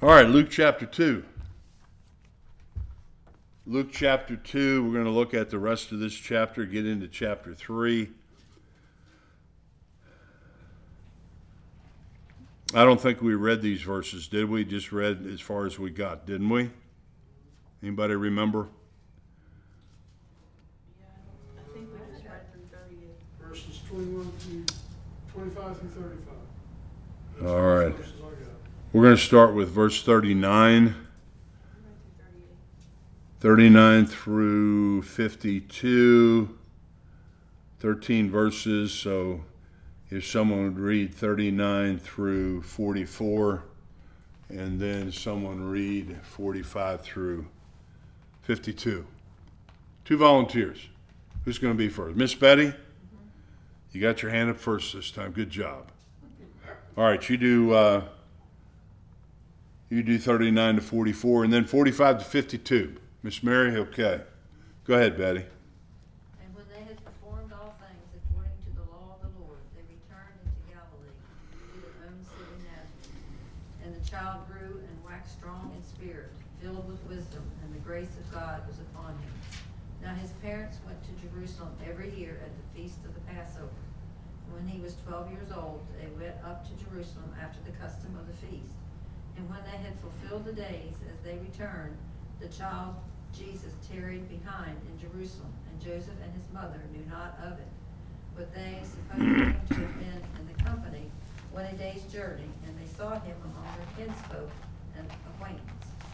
All right, Luke chapter 2. Luke chapter 2, we're going to look at the rest of this chapter, get into chapter 3. I don't think we read these verses, did we? Just read as far as we got, didn't we? Anybody remember? Yeah, I think we just read through 38. Verses 21 through 25 through 35. Those All are the right. verses I got. We're going to start with verse 39. We read through 38. 39 through 52, 13 verses. So if someone would read 39 through 44, and then someone read 45 through 52. Two volunteers. Who's going to be first? Miss Betty? You got your hand up first this time. Good job. All right, you do 39 to 44, and then 45 to 52. Miss Mary, okay. Go ahead, Betty. And when they had performed all things according to the law of the Lord, they returned into Galilee, to their own city Nazareth. And the child grew and waxed strong in spirit, filled with wisdom, and the grace of God was upon him. Now his parents went to Jerusalem every year at the feast of the Passover. When he was 12 years old, they went up to Jerusalem after the custom of the feast. And when they had fulfilled the days as they returned, the child Jesus tarried behind in Jerusalem, and Joseph and his mother knew not of it. But they supposed him to have been in the company 20 days' journey, and they saw him among their kinsfolk and acquaintance.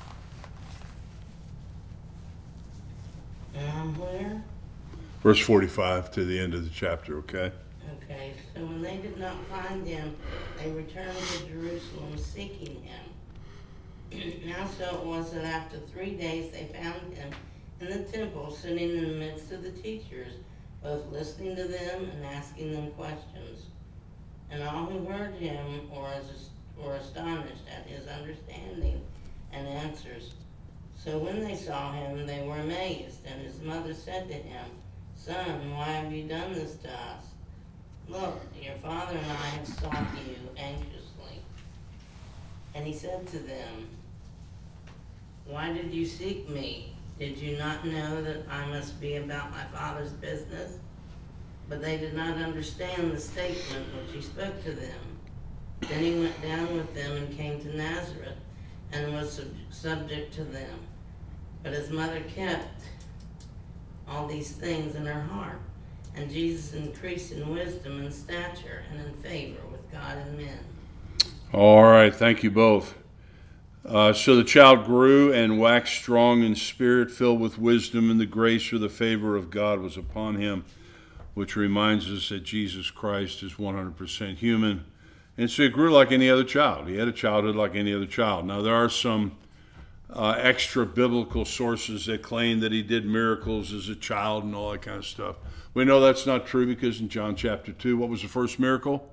Where? Verse 45 to the end of the chapter, okay? Okay, so when they did not find him, they returned to Jerusalem seeking him. Now so it was that after 3 days they found him in the temple, sitting in the midst of the teachers, both listening to them and asking them questions. And all who heard him were astonished at his understanding and answers. So when they saw him, they were amazed, and his mother said to him, "Son, why have you done this to us? Look, your father and I have sought you anxiously." And he said to them, "Why did you seek me? Did you not know that I must be about my father's business?" But they did not understand the statement which he spoke to them. Then he went down with them and came to Nazareth, and was subject to them. But his mother kept all these things in her heart. And Jesus increased in wisdom and stature and in favor with God and men. All right, thank you both. So the child grew and waxed strong in spirit, filled with wisdom, and the grace or the favor of God was upon him, which reminds us that Jesus Christ is 100% human. And so he grew like any other child. He had a childhood like any other child. Now, there are some extra biblical sources that claim that he did miracles as a child and all that kind of stuff. We know that's not true because in John chapter 2, what was the first miracle?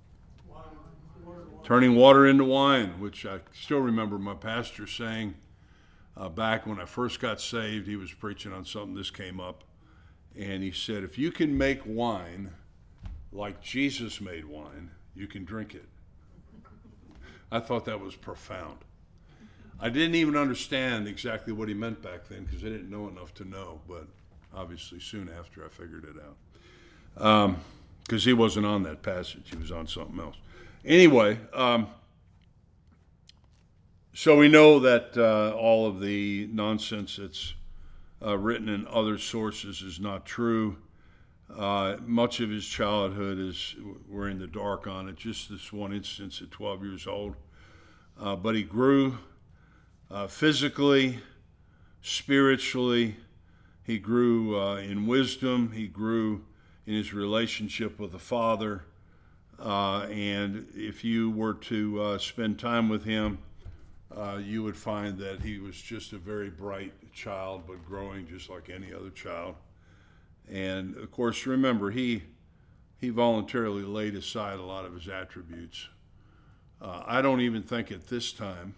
Turning water into wine, which I still remember my pastor saying back when I first got saved. He was preaching on something, this came up, and he said, if you can make wine like Jesus made wine, you can drink it. I thought that was profound. I didn't even understand exactly what he meant back then because I didn't know enough to know, but obviously soon after I figured it out. Because he wasn't on that passage, he was on something else. Anyway, so we know that all of the nonsense that's written in other sources is not true. Much of his childhood we're in the dark on it, just this one instance at 12 years old. But he grew physically, spiritually. He grew in wisdom. He grew in his relationship with the Father. And if you were to spend time with him, you would find that he was just a very bright child, but growing just like any other child. And of course, remember, he voluntarily laid aside a lot of his attributes. I don't even think at this time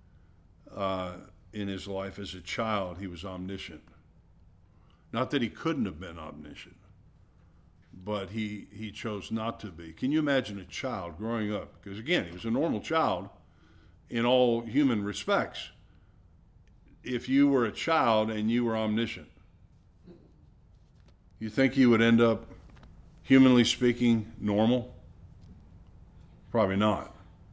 in his life as a child he was omniscient. Not that he couldn't have been omniscient, but he chose not to be. Can you imagine a child growing up? Because again, he was a normal child in all human respects. If you were a child and you were omniscient, you think you would end up, humanly speaking, normal? Probably not.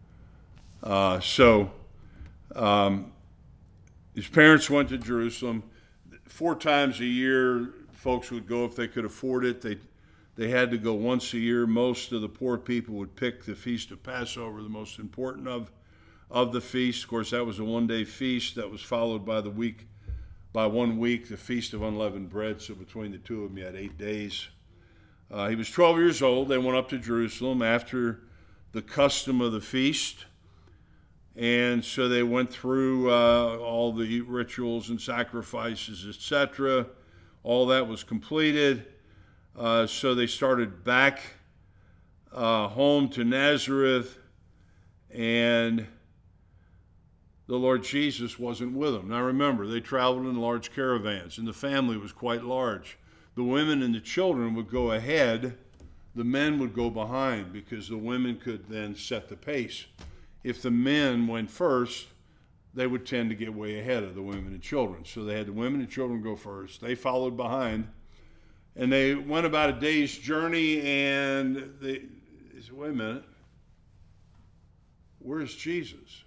His parents went to Jerusalem. 4 times a year, folks would go if they could afford it. They had to go once a year. Most of the poor people would pick the Feast of Passover, the most important of the feast. Of course, that was a one-day feast that was followed by 1 week, the Feast of Unleavened Bread. So between the two of them, you had 8 days. He was 12 years old. They went up to Jerusalem after the custom of the feast. And so they went through all the rituals and sacrifices, etc. All that was completed. So they started back home to Nazareth, and the Lord Jesus wasn't with them. Now remember, they traveled in large caravans, and the family was quite large. The women and the children would go ahead. The men would go behind, because the women could then set the pace. If the men went first, they would tend to get way ahead of the women and children. So they had the women and children go first. They followed behind. And they went about a day's journey, and they said, wait a minute, where's Jesus?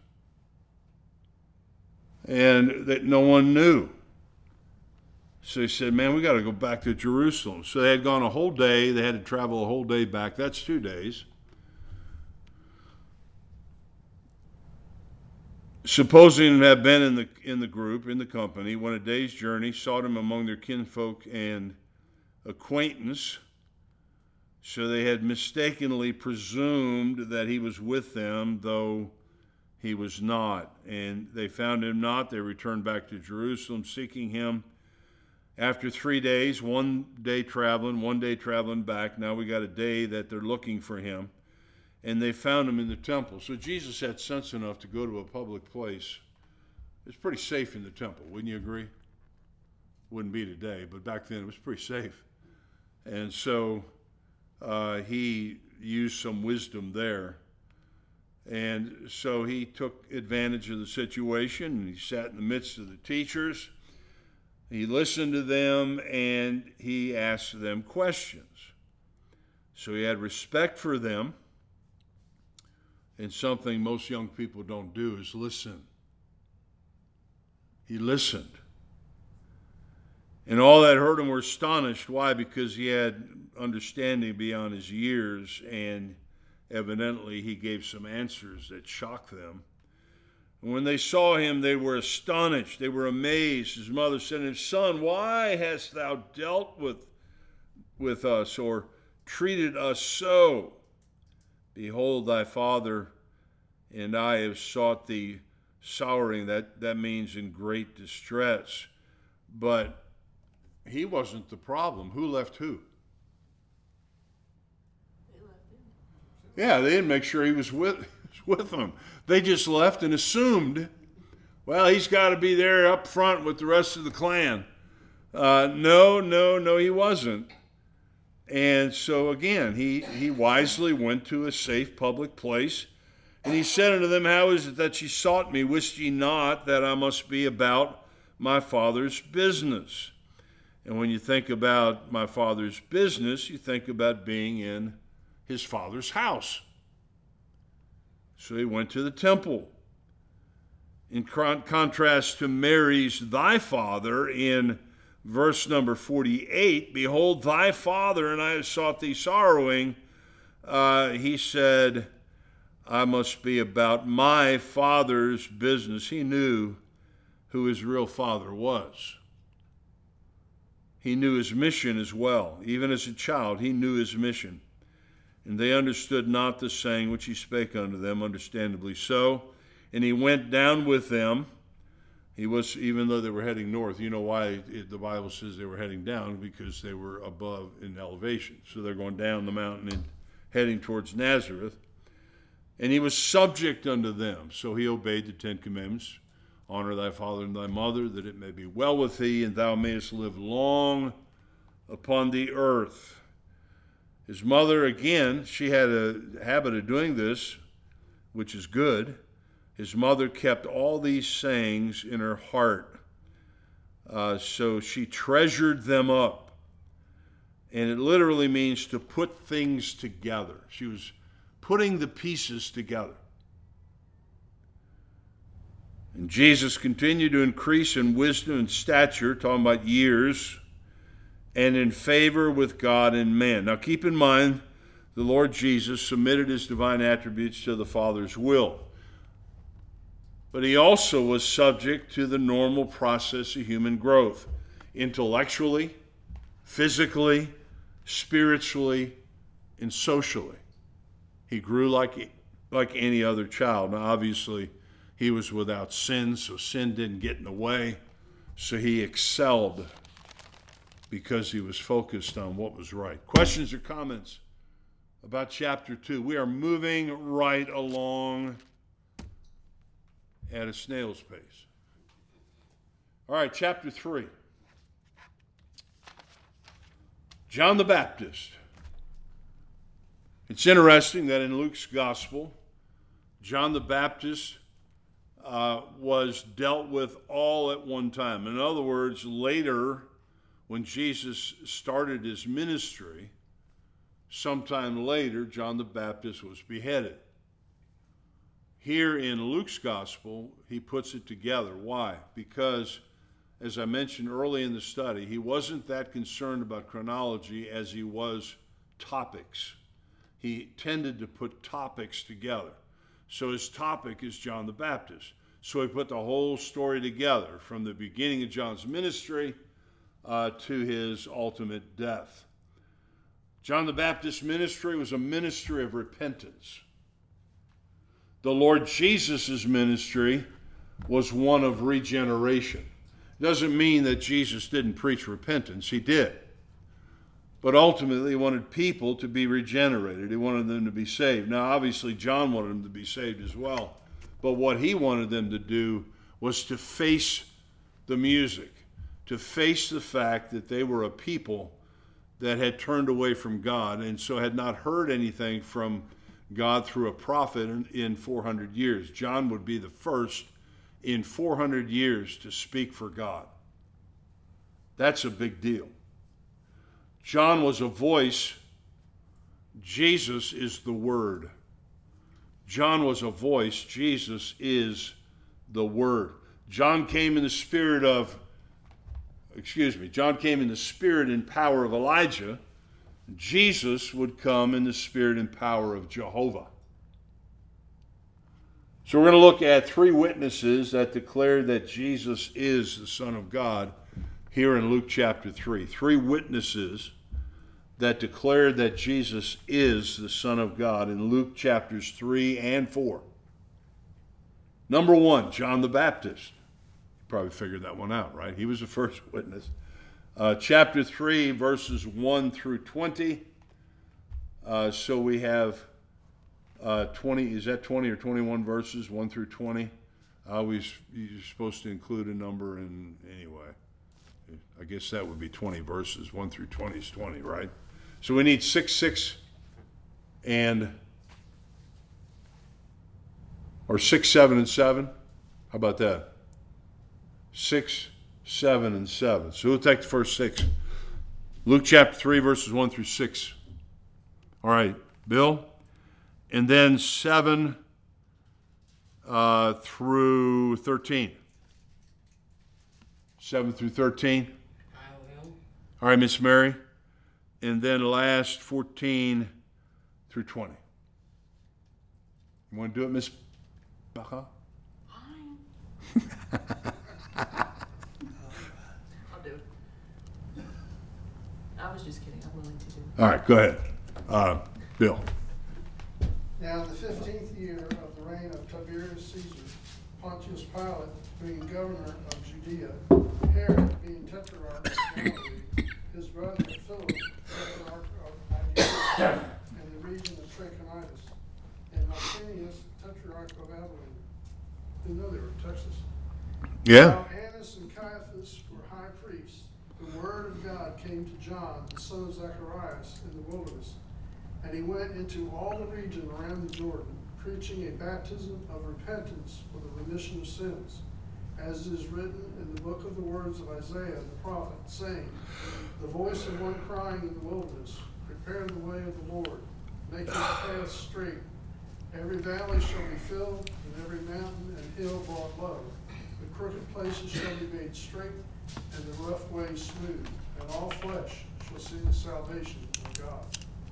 And that no one knew. So they said, man, we got to go back to Jerusalem. So they had gone a whole day. They had to travel a whole day back. That's 2 days. Supposing to have been in the group, in the company, went a day's journey, sought him among their kinfolk and acquaintance. So they had mistakenly presumed that he was with them, though he was not. And they found him not. They returned back to Jerusalem, seeking him. After 3 days, 1 day traveling back. Now we got a day that they're looking for him. And they found him in the temple. So Jesus had sense enough to go to a public place. It's pretty safe in the temple, wouldn't you agree? Wouldn't be today, but back then it was pretty safe. And so he used some wisdom there. And so he took advantage of the situation, and he sat in the midst of the teachers. He listened to them, and he asked them questions. So he had respect for them. And something most young people don't do is listen. He listened. And all that heard him were astonished. Why? Because he had understanding beyond his years, and evidently he gave some answers that shocked them. And when they saw him, they were astonished. They were amazed. His mother said to him, Son, why hast thou dealt with us, or treated us so? Behold, thy father and I have sought thee sorrowing. That means in great distress. But he wasn't the problem. Who left who? They left him. Yeah, they didn't make sure he was with them. They just left and assumed, well, he's got to be there up front with the rest of the clan. No, he wasn't. And so again, he wisely went to a safe public place, and he said unto them, How is it that ye sought me? Wist ye not that I must be about my Father's business? And when you think about my Father's business, you think about being in his Father's house. So he went to the temple. In contrast to Mary's thy father in verse number 48, Behold, thy father and I have sought thee sorrowing. He said, I must be about my Father's business. He knew who his real father was. He knew his mission as well. Even as a child, he knew his mission. And they understood not the saying which he spake unto them, understandably so. And he went down with them. He was, even though they were heading north, you know why the Bible says they were heading down? Because they were above in elevation. So they're going down the mountain and heading towards Nazareth. And he was subject unto them. So he obeyed the 10 Commandments. Honor thy father and thy mother, that it may be well with thee, and thou mayest live long upon the earth. His mother, again, she had a habit of doing this, which is good. His mother kept all these sayings in her heart, so she treasured them up. And it literally means to put things together. She was putting the pieces together. And Jesus continued to increase in wisdom and stature, talking about years, and in favor with God and man. Now keep in mind, the Lord Jesus submitted his divine attributes to the Father's will. But he also was subject to the normal process of human growth, intellectually, physically, spiritually, and socially. He grew like any other child. Now, obviously, he was without sin, so sin didn't get in the way. So he excelled because he was focused on what was right. Questions or comments about chapter 2? We are moving right along at a snail's pace. All right, chapter 3. John the Baptist. It's interesting that in Luke's gospel, John the Baptist was dealt with all at one time. In other words, later, when Jesus started his ministry, sometime later, John the Baptist was beheaded. Here in Luke's gospel, he puts it together. Why? Because, as I mentioned early in the study, he wasn't that concerned about chronology as he was topics. He tended to put topics together. So his topic is John the Baptist. So he put the whole story together from the beginning of John's ministry to his ultimate death. John the Baptist's ministry was a ministry of repentance. The Lord Jesus' ministry was one of regeneration. It doesn't mean that Jesus didn't preach repentance. He did. But ultimately, he wanted people to be regenerated. He wanted them to be saved. Now, obviously, John wanted them to be saved as well. But what he wanted them to do was to face the music, to face the fact that they were a people that had turned away from God and so had not heard anything from God through a prophet in 400 years. John would be the first in 400 years to speak for God. That's a big deal. John was a voice. Jesus is the Word. John was a voice. Jesus is the Word. John came in the spirit and power of Elijah. Jesus would come in the spirit and power of Jehovah. So we're going to look at three witnesses that declare that Jesus is the Son of God here in Luke chapter 3. Three witnesses that declared that Jesus is the Son of God in Luke chapters 3 and 4. Number 1, John the Baptist. You probably figured that one out, right? He was the first witness. Chapter 3, verses 1 through 20. So we have 20, is that 20 or 21 verses, 1 through 20? You're supposed to include a number in anyway. I guess that would be 20 verses. 1 through 20 is 20, right? So we need 6, 6, and, or 6, 7, and 7. How about that? 6, 7, and 7. So we'll take the first 6. Luke chapter 3, verses 1 through 6. All right, Bill? And then 7 through 13. 7 through 13. I will. All right, Miss Mary. And then last 14 through 20. You want to do it, Miss Baca? Fine. I'll do it. I was just kidding. I'm willing to do it. All right, go ahead. Bill. Now, in the 15th year of the reign of Tiberius Caesar, Pontius Pilate being governor of Judea, Herod being tetrarch of Galilee, his brother Philip, tetrarch of Idumea, and the region of Trachonitis, and Lysanias, tetrarch of Abilene. Didn't know they were in Texas. Yeah. Now Annas and Caiaphas were high priests. The word of God came to John, the son of Zacharias, in the wilderness. And he went into all the region around the Jordan, preaching a baptism of repentance for the remission of sins, as it is written in the book of the words of Isaiah the prophet, saying, the voice of one crying in the wilderness, prepare the way of the Lord, make his path straight. Every valley shall be filled, and every mountain and hill brought low. The crooked places shall be made straight, and the rough way smooth, and all flesh shall see the salvation of God.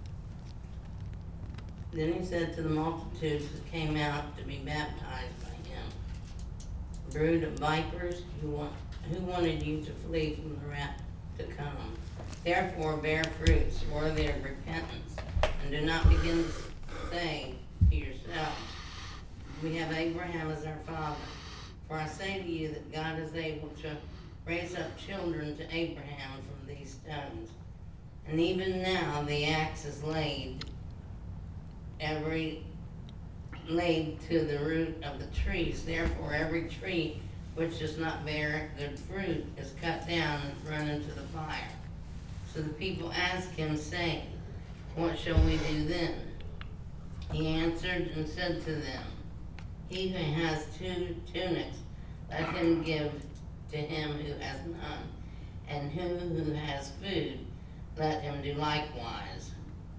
Then he said to the multitudes that came out to be baptized by him, brood of vipers, who wanted you to flee from the wrath to come? Therefore bear fruits worthy of repentance, and do not begin to say to yourselves, we have Abraham as our father. For I say to you that God is able to raise up children to Abraham from these stones. And even now the axe is laid to the root of the trees. Therefore every tree which does not bear good fruit is cut down and thrown into the fire. So the people asked him, saying, what shall we do then? He answered and said to them, he who has 2 tunics, let him give to him who has none, and who has food, let him do likewise.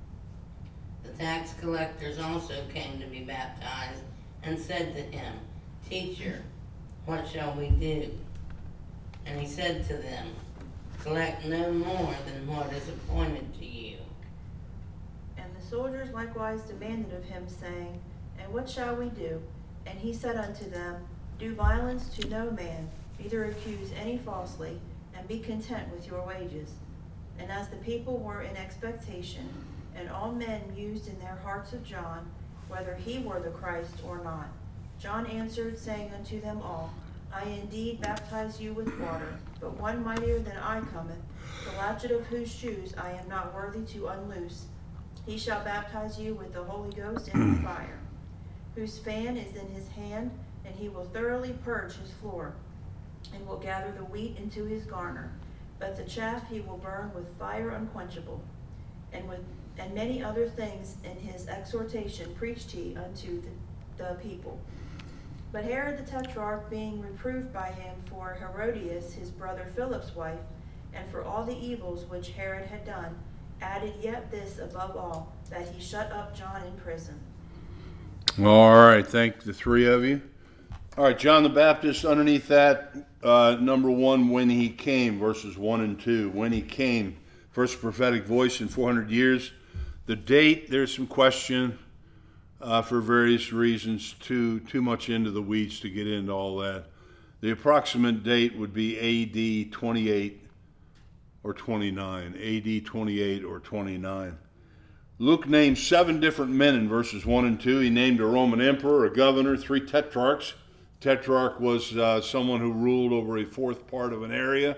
The tax collectors also came to be baptized, and said to him, Teacher, what shall we do? And he said to them, collect no more than what is appointed to you. And the soldiers likewise demanded of him, saying, and what shall we do? And he said unto them, do violence to no man, neither accuse any falsely, and be content with your wages. And as the people were in expectation, and all men mused in their hearts of John, whether he were the Christ or not, John answered, saying unto them all, I indeed baptize you with water, but one mightier than I cometh, the latchet of whose shoes I am not worthy to unloose. He shall baptize you with the Holy Ghost and with fire, whose fan is in his hand, and he will thoroughly purge his floor, and will gather the wheat into his garner, but the chaff he will burn with fire unquenchable. And many other things in his exhortation preached he unto the people. But Herod the Tetrarch, being reproved by him for Herodias his brother Philip's wife, and for all the evils which Herod had done, added yet this above all, that he shut up John in prison. All right, thank the three of you. All right, John the Baptist, underneath that, number 1, when he came, verses 1 and 2. When he came, first prophetic voice in 400 years. The date, there's some question for various reasons, too much into the weeds to get into all that. The approximate date would be AD 28 or 29. AD 28 or 29. Luke names 7 different men in verses 1 and 2. He named a Roman emperor, a governor, 3 tetrarchs. Tetrarch was someone who ruled over a fourth part of an area.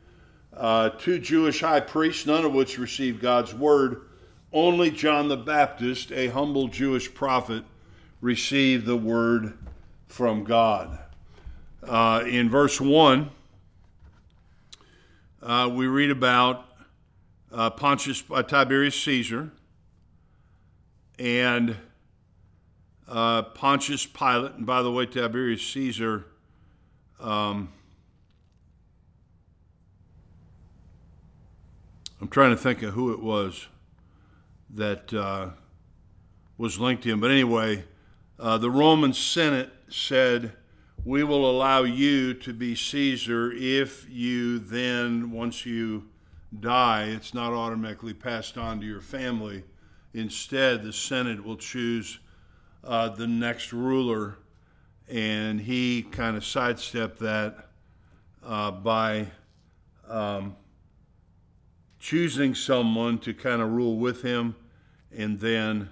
2 Jewish high priests, none of which received God's word. Only John the Baptist, a humble Jewish prophet, received the word from God. In verse 1, we read about Tiberius Caesar and Pontius Pilate. And by the way, Tiberius Caesar I'm trying to think of who it was that was linked to him. But anyway, the Roman Senate said, we will allow you to be Caesar if you then, once you die, it's not automatically passed on to your family. Instead, the Senate will choose the next ruler, and he kind of sidestepped that by choosing someone to kind of rule with him, and then,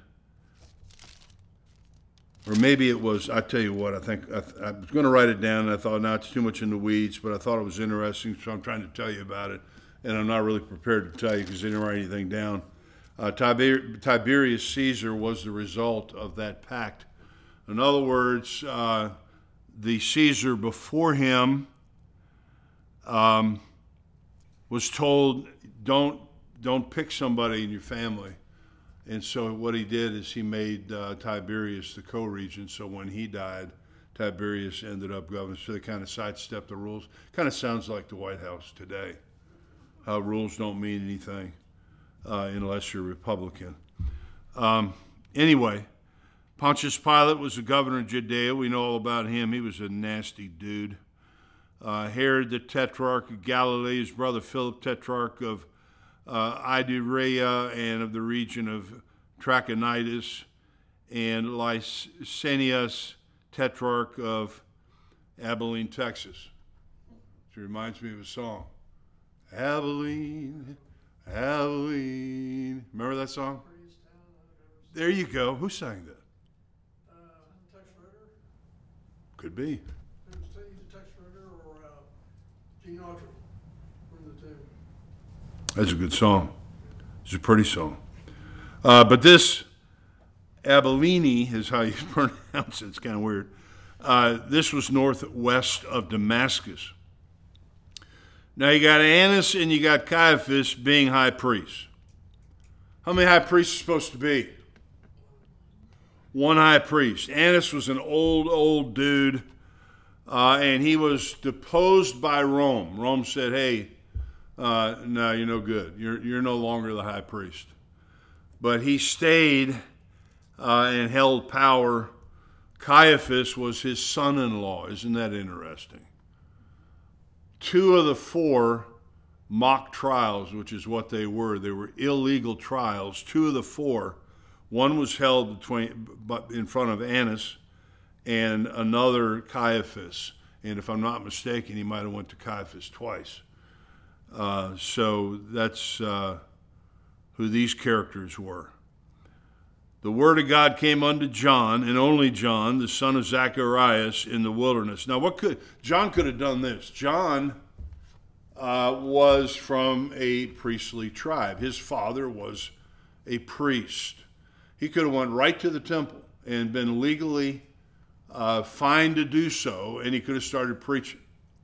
or maybe it was, I tell you what, I think I was going to write it down, and I thought, no, it's too much in the weeds, but I thought it was interesting, so I'm trying to tell you about it, and I'm not really prepared to tell you because I didn't write anything down. Tiberius Caesar was the result of that pact. In other words, the Caesar before him was told, don't pick somebody in your family. And so what he did is he made Tiberius the co-regent. So when he died, Tiberius ended up governor. So they kind of sidestepped the rules. Kind of sounds like the White House today. How rules don't mean anything unless you're Republican. Anyway, Pontius Pilate was the governor of Judea. We know all about him. He was a nasty dude. Herod the Tetrarch of Galilee, his brother Philip, Tetrarch of Idumea and of the region of Trachonitis, and Lysanias, Tetrarch of Abilene, Texas. It reminds me of a song. Abilene, Abilene. Remember that song? There you go. Who sang that? Tex Ritter. Could be. It was either Tex Ritter or Gene Autry. One of the two. That's a good song. It's a pretty song. But this Abilene is how you pronounce it. It's kind of weird. This was northwest of Damascus. Now you got Annas and you got Caiaphas being high priests. How many high priests are supposed to be? One high priest. Annas was an old dude, and he was deposed by Rome. Rome said, hey, no, you're no good. You're no longer the high priest. But he stayed and held power. Caiaphas was his son-in-law. Isn't that interesting? 2 of the 4 mock trials, which is what they were illegal trials. 2 of the 4, one was held in front of Annas and another Caiaphas. And if I'm not mistaken, he might have went to Caiaphas twice. So that's who these characters were. The word of God came unto John, and only John, the son of Zacharias, in the wilderness. Now, John could have done this. John was from a priestly tribe. His father was a priest. He could have went right to the temple and been legally fined to do so, and he could have started preaching.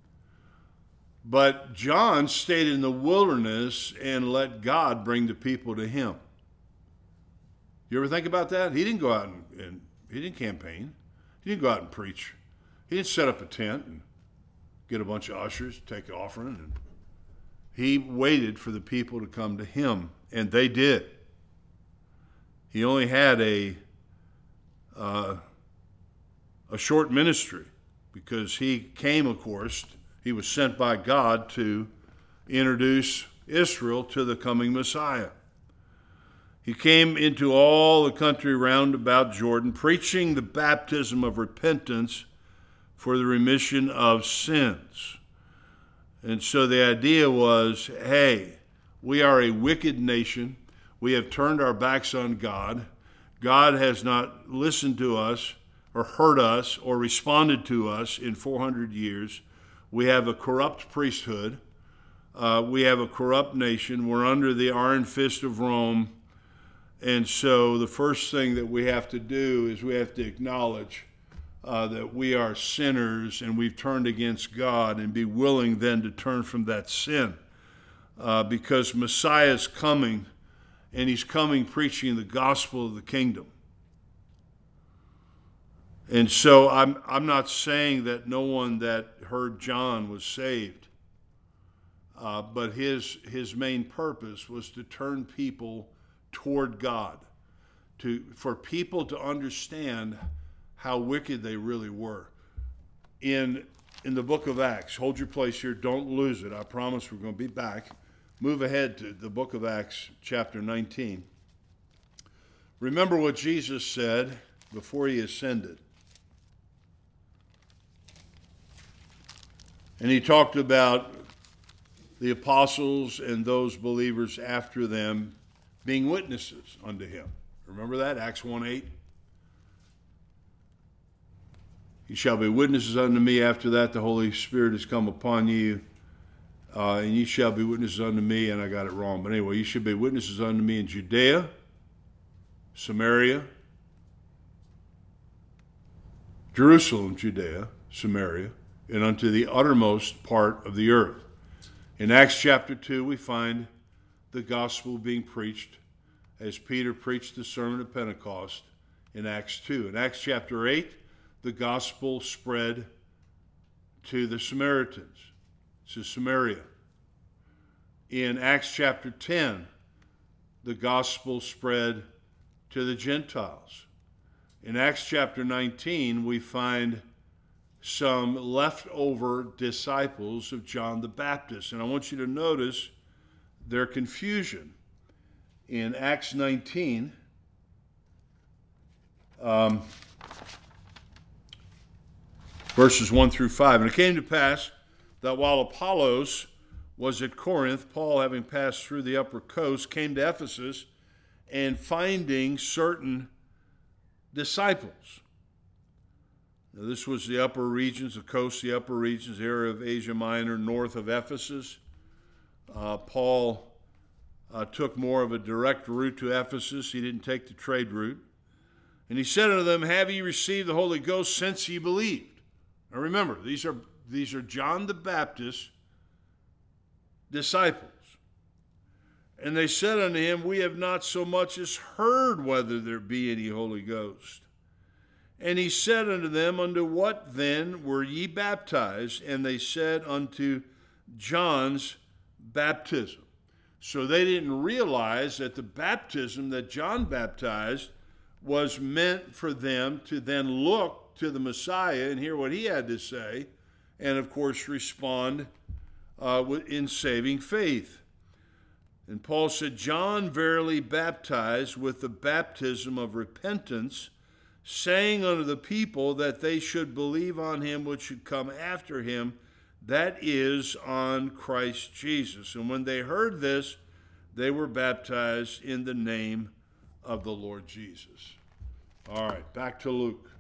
But John stayed in the wilderness and let God bring the people to him. You ever think about that? He didn't go out and he didn't campaign. He didn't go out and preach. He didn't set up a tent and get a bunch of ushers, take an offering. And he waited for the people to come to him, and they did. He only had a short ministry because he came, of course, he was sent by God to introduce Israel to the coming Messiah. He came into all the country round about Jordan, preaching the baptism of repentance for the remission of sins. And so the idea was, hey, we are a wicked nation. We have turned our backs on God. God has not listened to us or heard us or responded to us in 400 years. We have a corrupt priesthood. We have a corrupt nation. We're under the iron fist of Rome. And so the first thing that we have to do is we have to acknowledge that we are sinners and we've turned against God, and be willing then to turn from that sin because Messiah is coming, and he's coming preaching the gospel of the kingdom. And so I'm not saying that no one that heard John was saved, but his main purpose was to turn people toward God, for people to understand how wicked they really were. In the book of Acts, hold your place here, don't lose it. I promise we're going to be back. Move ahead to the book of Acts, chapter 19. Remember what Jesus said before he ascended. And he talked about the apostles and those believers after them being witnesses unto him. Remember that? Acts 1:8. You shall be witnesses unto me. After that, the Holy Spirit has come upon you, and you shall be witnesses unto me. And I got it wrong. But anyway, you should be witnesses unto me in Judea, Samaria, Jerusalem, Judea, Samaria, and unto the uttermost part of the earth. In Acts chapter 2, we find the gospel being preached as Peter preached the sermon of Pentecost in Acts 2. In Acts chapter 8, the gospel spread to the Samaritans, to Samaria. In Acts chapter 10, the gospel spread to the Gentiles. In Acts chapter 19, we find some leftover disciples of John the Baptist. And I want you to notice their confusion. In Acts 19, verses 1 through 5. And it came to pass that while Apollos was at Corinth, Paul, having passed through the upper coast, came to Ephesus, and finding certain disciples. Now, this was the upper regions, the coast, the upper regions, the area of Asia Minor, north of Ephesus. Paul took more of a direct route to Ephesus. He didn't take the trade route. And he said unto them, have ye received the Holy Ghost since ye believed? Now remember, these are John the Baptist's disciples. And they said unto him, we have not so much as heard whether there be any Holy Ghost. And he said unto them, unto what then were ye baptized? And they said, unto John's baptism. So they didn't realize that the baptism that John baptized was meant for them to then look to the Messiah and hear what he had to say, and of course respond in saving faith. And Paul said, John verily baptized with the baptism of repentance, saying unto the people that they should believe on him which should come after him, that is, on Christ Jesus. And when they heard this, they were baptized in the name of the Lord Jesus. All right, back to Luke.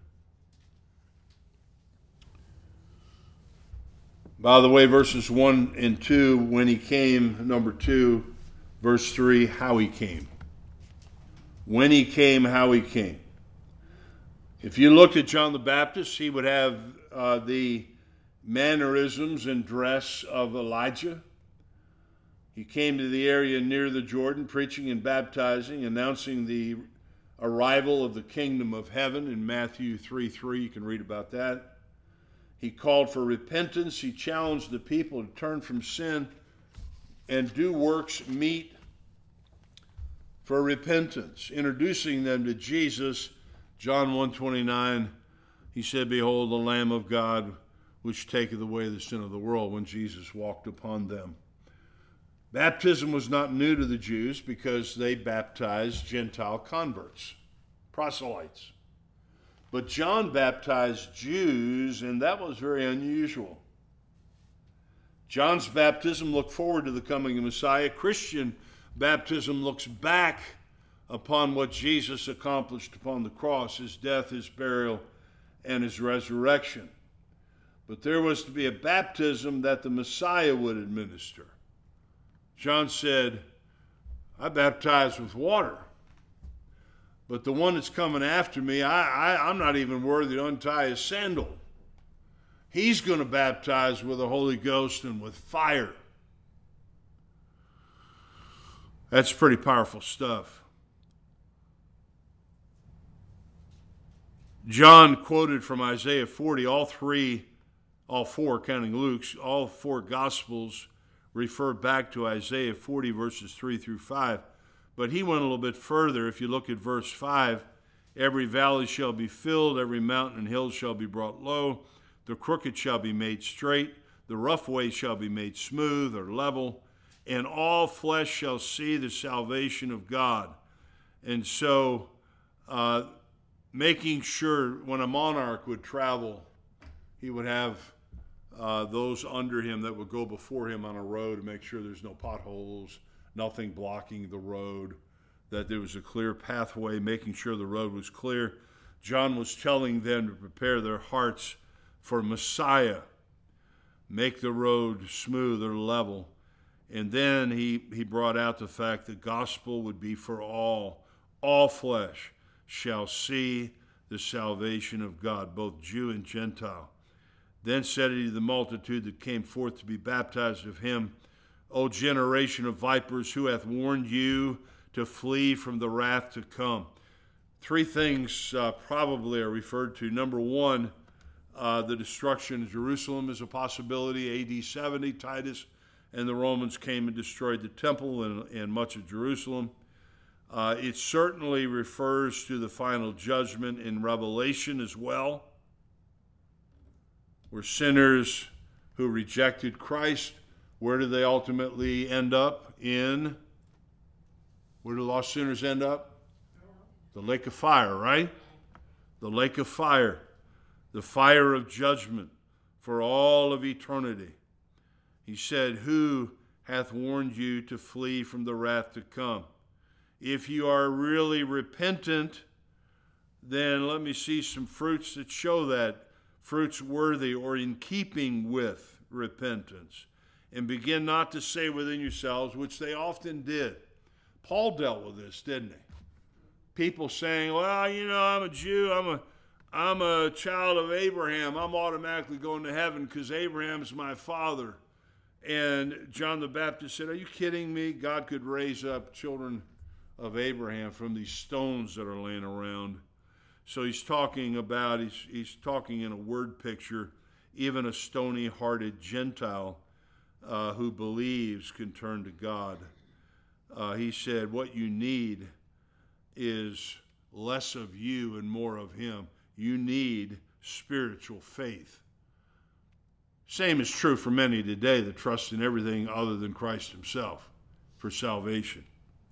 By the way, verses 1 and 2, when he came, number 2, verse 3, how he came. When he came, how he came. If you looked at John the Baptist, he would have the mannerisms and dress of Elijah. He came to the area near the Jordan, preaching and baptizing, announcing the arrival of the kingdom of heaven in Matthew 3:3. You can read about that. He called for repentance. He challenged the people to turn from sin and do works meet for repentance, introducing them to Jesus. John 1:29, he said, behold, the Lamb of God, which taketh away the sin of the world, when Jesus walked upon them. Baptism was not new to the Jews because they baptized Gentile converts, proselytes. But John baptized Jews, and that was very unusual. John's baptism looked forward to the coming of Messiah. Christian baptism looks back upon what Jesus accomplished upon the cross, his death, his burial, and his resurrection. But there was to be a baptism that the Messiah would administer. John said, I baptize with water, but the one that's coming after me, I'm not even worthy to untie his sandal. He's going to baptize with the Holy Ghost and with fire. That's pretty powerful stuff. John quoted from Isaiah 40, all four, counting Luke's, all four Gospels refer back to Isaiah 40, verses 3 through 5. But he went a little bit further. If you look at verse 5, every valley shall be filled, every mountain and hill shall be brought low, the crooked shall be made straight, the rough way shall be made smooth or level, and all flesh shall see the salvation of God. And so, making sure when a monarch would travel, he would have those under him that would go before him on a road to make sure there's no potholes, nothing blocking the road, that there was a clear pathway, making sure the road was clear. John was telling them to prepare their hearts for Messiah, make the road smooth or level. And then he brought out the fact that gospel would be for all. All flesh shall see the salvation of God, both Jew and Gentile. Then said he to the multitude that came forth to be baptized of him, O generation of vipers, who hath warned you to flee from the wrath to come. Three things probably are referred to. Number one, the destruction of Jerusalem is a possibility. AD 70, Titus and the Romans came and destroyed the temple and much of Jerusalem. It certainly refers to the final judgment in Revelation as well, where sinners who rejected Christ, where do they ultimately end up? Where do lost sinners end up? The lake of fire, right? The lake of fire. The fire of judgment for all of eternity. He said, who hath warned you to flee from the wrath to come? If you are really repentant, then let me see some fruits that show that. Fruits worthy or in keeping with repentance. And begin not to say within yourselves, which they often did. Paul dealt with this, didn't he? People saying, well, I'm a Jew, I'm a child of Abraham, I'm automatically going to heaven because Abraham's my father. And John the Baptist said, are you kidding me? God could raise up children of Abraham from these stones that are laying around. So he's talking about, he's talking in a word picture, even a stony-hearted Gentile who believes can turn to God. He said, what you need is less of you and more of him. You need spiritual faith. Same is true for many today that trust in everything other than Christ himself for salvation.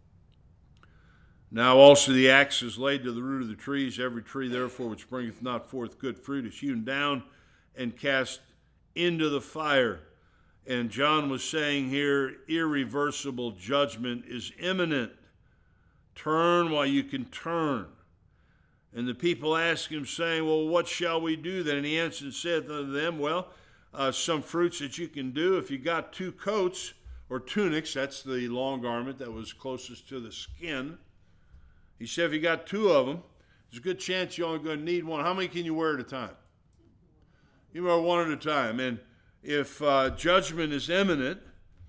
Now also the axe is laid to the root of the trees. Every tree, therefore, which bringeth not forth good fruit is hewn down and cast into the fire. And John was saying here, irreversible judgment is imminent. Turn while you can turn. And the people asked him, saying, well, what shall we do then? And he answered and said unto them, well, some fruits that you can do. If you got 2 coats or tunics, that's the long garment that was closest to the skin. He said, if you got 2 of them, there's a good chance you're only going to need one. How many can you wear at a time? You wear one at a time. And if judgment is imminent,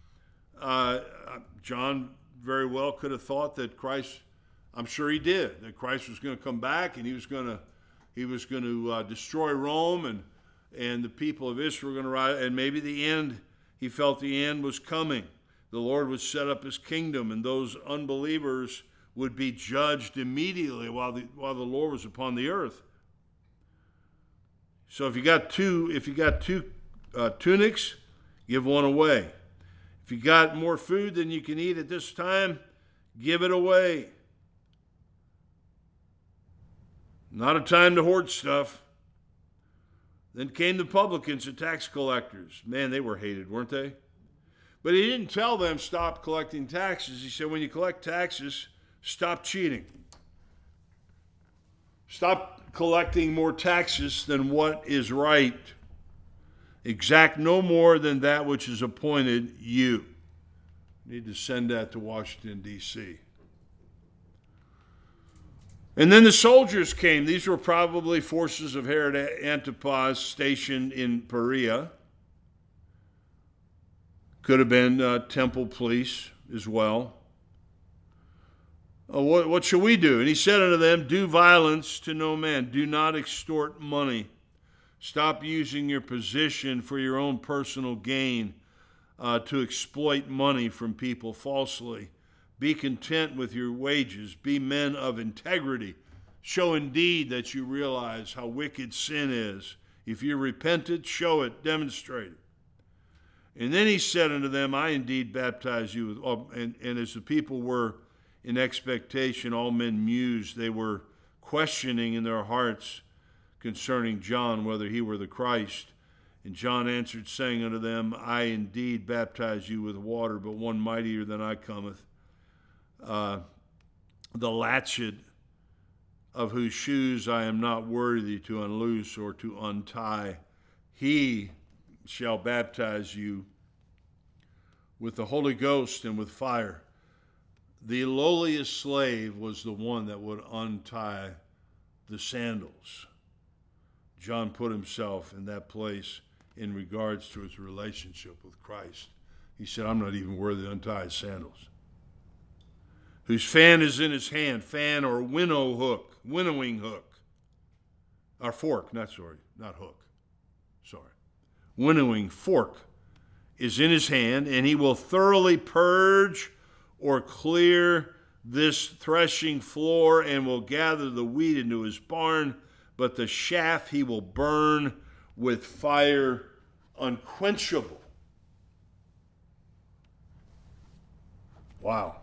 John very well could have thought that Christ, I'm sure he did, that Christ was going to come back and he was going to destroy Rome and the people of Israel were going to rise, and maybe the end, he felt the end was coming. The Lord would set up his kingdom, and those unbelievers would be judged immediately while the Lord was upon the earth. So if you got two tunics, give one away. If you got more food than you can eat at this time, give it away. Not a time to hoard stuff. Then came the publicans, the tax collectors. Man, they were hated, weren't they? But he didn't tell them stop collecting taxes. He said when you collect taxes, stop cheating. Stop collecting more taxes than what is right. Exact no more than that which is appointed you. Need to send that to Washington, D.C. And then the soldiers came. These were probably forces of Herod Antipas stationed in Perea. Could have been temple police as well. What shall we do? And he said unto them, do violence to no man. Do not extort money. Stop using your position for your own personal gain to exploit money from people falsely. Be content with your wages. Be men of integrity. Show indeed that you realize how wicked sin is. If you repented, show it, demonstrate it. And then he said unto them, I indeed baptize you with, and as the people were in expectation, all men mused. They were questioning in their hearts concerning John, whether he were the Christ. And John answered, saying unto them, I indeed baptize you with water, but one mightier than I cometh, the latchet of whose shoes I am not worthy to unloose or to untie. He shall baptize you with the Holy Ghost and with fire. The lowliest slave was the one that would untie the sandals. John put himself in that place in regards to his relationship with Christ. He said, I'm not even worthy to untie his sandals. whose fan is in his hand, fan or winnowing hook, or fork, not hook, winnowing fork is in his hand, and he will thoroughly purge or clear this threshing floor and will gather the wheat into his barn, but the chaff he will burn with fire unquenchable. Wow.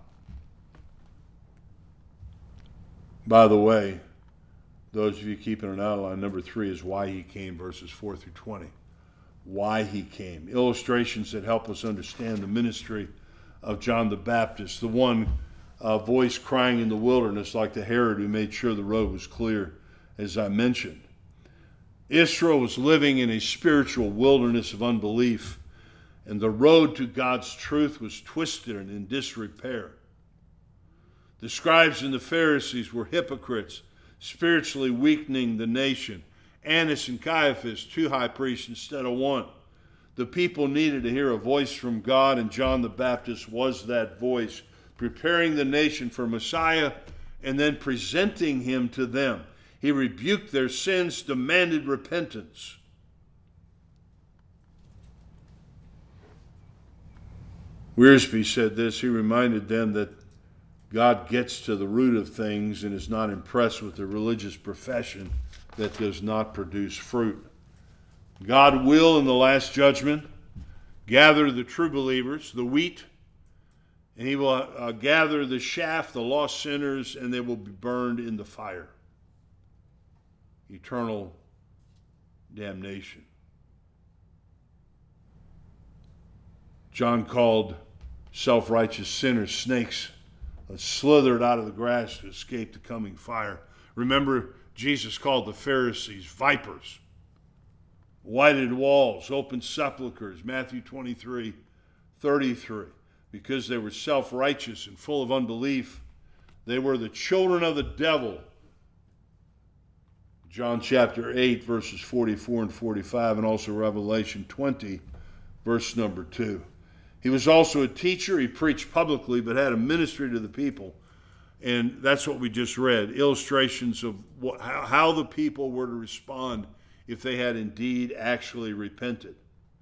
By the way, those of you keeping an outline, number 3 is why he came, verses 4 through 20. Why he came. Illustrations that help us understand the ministry of John the Baptist, the one voice crying in the wilderness like the Herod who made sure the road was clear, as I mentioned. Israel was living in a spiritual wilderness of unbelief, and the road to God's truth was twisted and in disrepair. The scribes and the Pharisees were hypocrites, spiritually weakening the nation. Annas and Caiaphas, 2 high priests instead of 1. The people needed to hear a voice from God, and John the Baptist was that voice, preparing the nation for Messiah and then presenting him to them. He rebuked their sins, demanded repentance. Wiersbe said this. He reminded them that God gets to the root of things and is not impressed with a religious profession that does not produce fruit. God will, in the last judgment, gather the true believers, the wheat, and he will gather the chaff, the lost sinners, and they will be burned in the fire. Eternal damnation. John called self-righteous sinners snakes that slithered out of the grass to escape the coming fire. Remember, Jesus called the Pharisees vipers, whited walls, open sepulchres, Matthew 23:33. Because they were self-righteous and full of unbelief, they were the children of the devil. John chapter 8, verses 44 and 45, and also Revelation 20, verse number 2. He was also a teacher. He preached publicly, but had a ministry to the people. And that's what we just read, illustrations of how the people were to respond if they had indeed actually repented.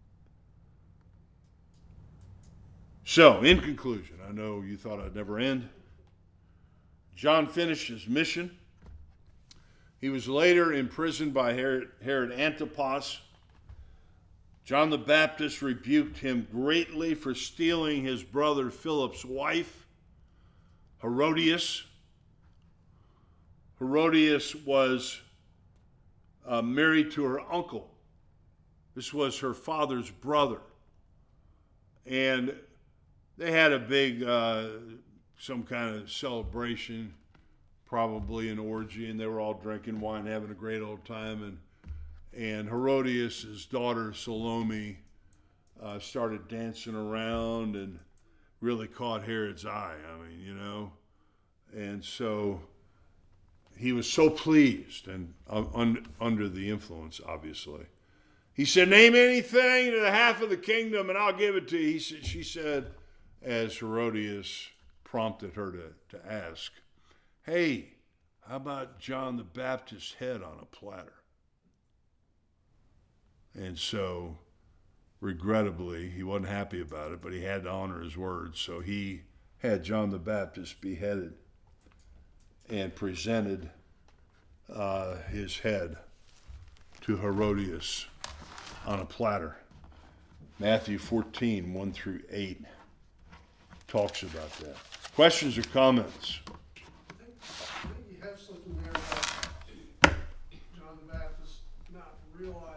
So, in conclusion, I know you thought I'd never end. John finished his mission. He was later imprisoned by Herod Antipas. John the Baptist rebuked him greatly for stealing his brother Philip's wife, Herodias. Herodias was married to her uncle. This was her father's brother. And they had a big, some kind of celebration, probably an orgy, and they were all drinking wine, having a great old time. And Herodias' daughter, Salome, started dancing around and really caught Herod's eye. And so he was so pleased and under the influence, obviously. He said, name anything to the half of the kingdom and I'll give it to you. She said, as Herodias prompted her to ask, hey, how about John the Baptist's head on a platter? And so, regrettably, he wasn't happy about it, but he had to honor his word. So he had John the Baptist beheaded and presented his head to Herodias on a platter. Matthew 14, 1 through 8 talks about that. Questions or comments? I think you have something there about John the Baptist not realizing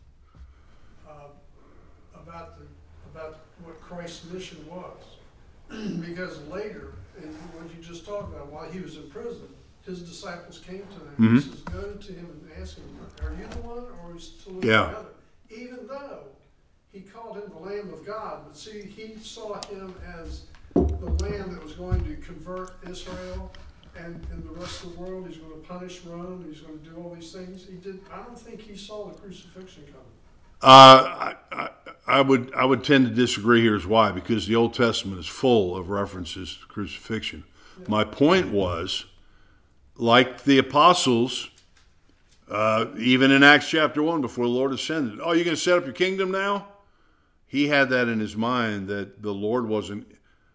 about what Christ's mission was. Because later, and what you just talked about, while he was in prison, his disciples came to him. Mm-hmm. He says, go to him and ask him, are you the one or is to look Yeah. the other? Even though he called him the Lamb of God, but see, he saw him as the Lamb that was going to convert Israel and the rest of the world. He's going to punish Rome. He's going to do all these things. I don't think he saw the crucifixion coming. I would tend to disagree. Here's why: because the Old Testament is full of references to crucifixion. My point was, like the apostles, even in Acts chapter 1, before the Lord ascended, oh, you're going to set up your kingdom now? He had that in his mind that the Lord wasn't.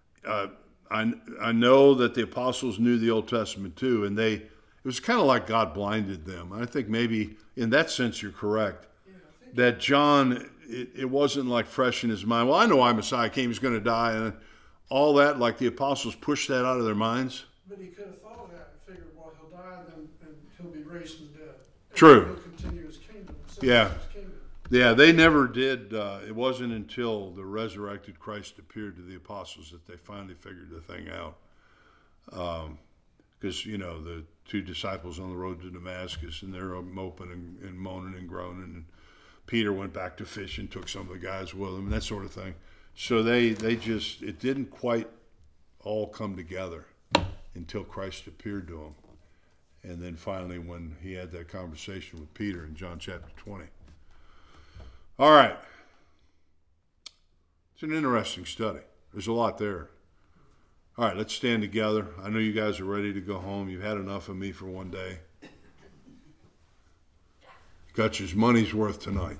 I know that the apostles knew the Old Testament too, and it was kind of like God blinded them. I think maybe in that sense you're correct. That John, it wasn't like fresh in his mind. Well, I know Messiah came, he's going to die, and all that, like the apostles pushed that out of their minds. But he could have thought of that and figured, well, he'll die and he'll be raised from the dead. True. He'll continue his kingdom. Yeah. His kingdom. Yeah, they never did. It wasn't until the resurrected Christ appeared to the apostles that they finally figured the thing out. Because, the two disciples on the road to Damascus, and they're moping and moaning and groaning. And Peter went back to fish and took some of the guys with him and that sort of thing. So it didn't quite all come together until Christ appeared to them. And then finally when he had that conversation with Peter in John chapter 20. All right. It's an interesting study. There's a lot there. All right, let's stand together. I know you guys are ready to go home. You've had enough of me for one day. Got your money's worth tonight.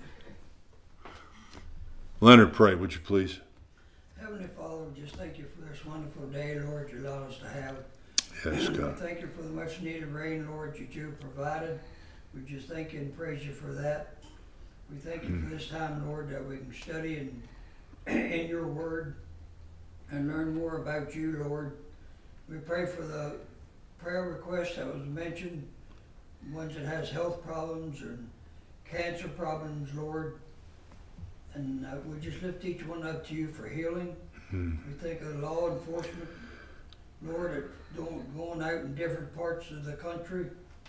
Leonard, pray, would you please? Heavenly Father, we just thank you for this wonderful day, Lord, you allowed us to have. Yes, God. We thank you for the much needed rain, Lord, that you provided. We just thank you and praise you for that. We thank you for this time, Lord, that we can study in your word and learn more about you, Lord. We pray for the prayer request that was mentioned, ones that has health problems and cancer problems, Lord. And we just lift each one up to you for healing. We think of the law enforcement, Lord, that's going out in different parts of the country.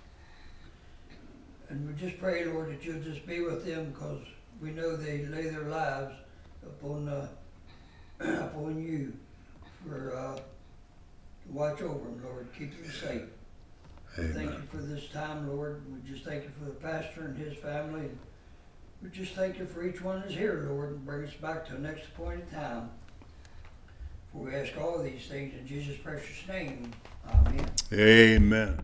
And we just pray, Lord, that you'll just be with them, because we know they lay their lives upon you for to watch over them, Lord, keep them safe. Amen. Thank you for this time, Lord. We just thank you for the pastor and his family. And we just thank you for each one that's here, Lord, and bring us back to the next appointed time. For we ask all of these things in Jesus' precious name. Amen. Amen.